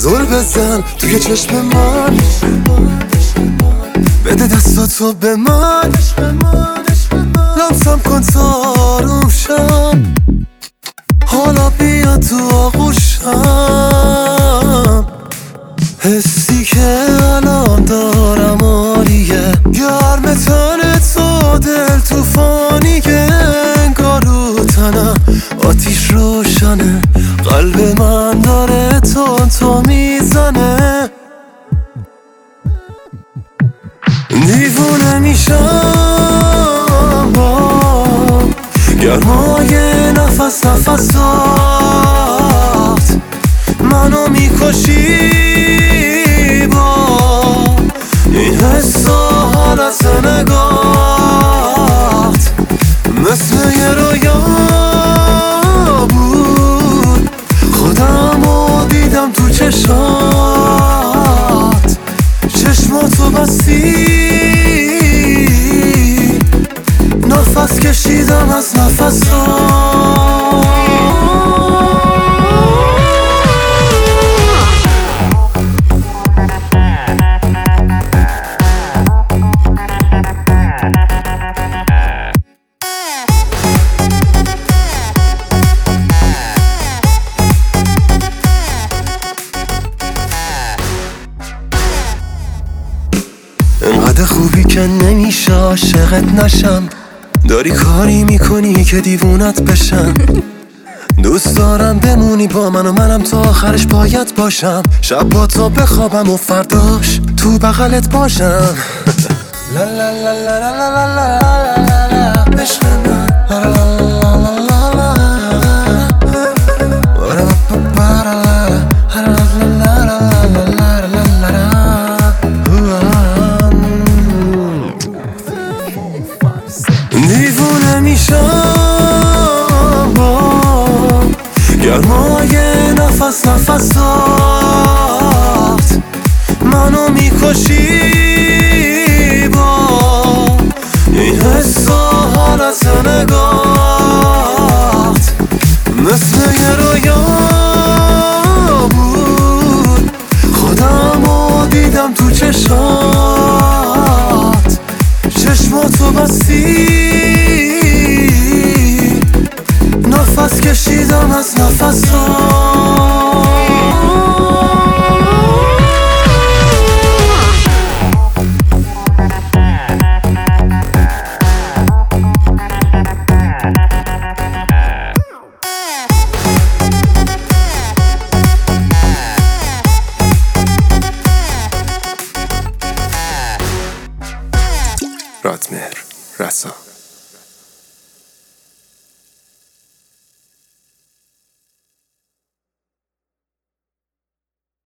زل بزن توی چشم من، بده دستاتو به من، لمسم کن تا آروم شم، حالا بیا تو آغوشم. حسی که الان دارم عالیه، گرم تن تو دل توفانیه، انگار رو تنم آتیش روشنه، قلب من داره تون میزنه. دیوونه میشم با گرمای نفس نفسات، منو میکشی با این حس و حالت نگات، مثل یه رویا بود، خودمو دیدم تو چشات، چشماتو بستی، نفس کشیدم از نفسات. انقدر خوبی که نمیشه عاشقت نشم، داری کاری میکنی که دیوونت بشم. دوست دارم بمونی با من و منم تا آخرش باید باشم، شب با تو بخوابم و فرداش تو بغلت باشم. لا لا لا لا لا لا لا لا عشق من، لا لا لا لا لا دیوونه میشم با گرمای نفس نفسات، منو میکشی با این حس و حالت نگات، مثل یه رویا بود، خودمو دیدم تو چشات، چشماتو بستی، نفس کشیدم از نفسات. رادمهر رسا.